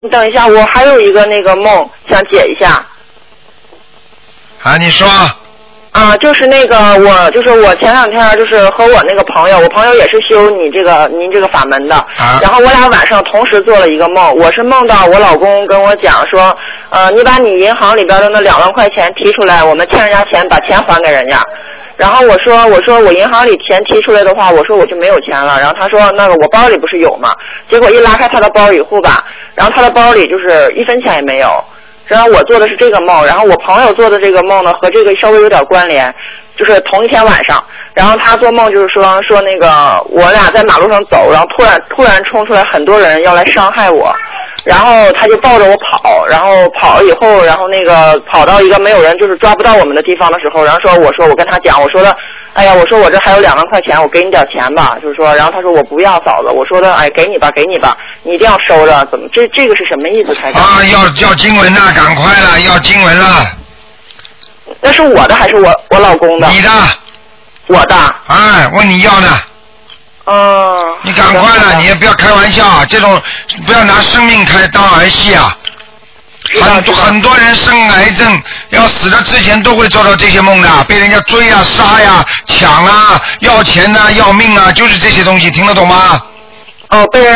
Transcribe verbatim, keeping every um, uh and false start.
你等一下，我还有一个那个梦想解一下。 啊，你说。 啊，就是那个我，就是我前两天就是和我那个朋友，我朋友也是修你这个您这个法门的， 啊、 然后我俩晚上同时做了一个梦，我是梦到我老公跟我讲说，呃，你把你银行里边的那两万块钱提出来，我们欠人家钱，把钱还给人家。然后我说我说我银行里钱提出来的话，我说我就没有钱了。然后他说那个我包里不是有吗？结果一拉开他的包里户吧，然后他的包里就是一分钱也没有。然后我做的是这个梦，然后我朋友做的这个梦呢和这个稍微有点关联，就是同一天晚上，然后他做梦就是说说那个我俩在马路上走，然后突然突然冲出来很多人要来伤害我，然后他就抱着我跑，然后跑了以后，然后那个跑到一个没有人就是抓不到我们的地方的时候，然后说我说我跟他讲，我说的哎呀，我说我这还有两万块钱，我给你点钱吧，就是说，然后他说我不要嫂子，我说的哎给你吧给你吧，你一定要收着，怎么这这个是什么意思台长？ 啊，要要经文了，赶快了，要经文了。 那是我的还是我我老公的？ 你的。 我的。 哎，问你要的。 嗯。 你赶快了，你也不要开玩笑啊，这种不要拿生命开当儿戏啊。很多很多人生癌症要死的之前都会做到这些梦的，被人家追啊、杀呀、抢啊、要钱呐、要命啊，就是这些东西，听得懂吗？ 哦，被人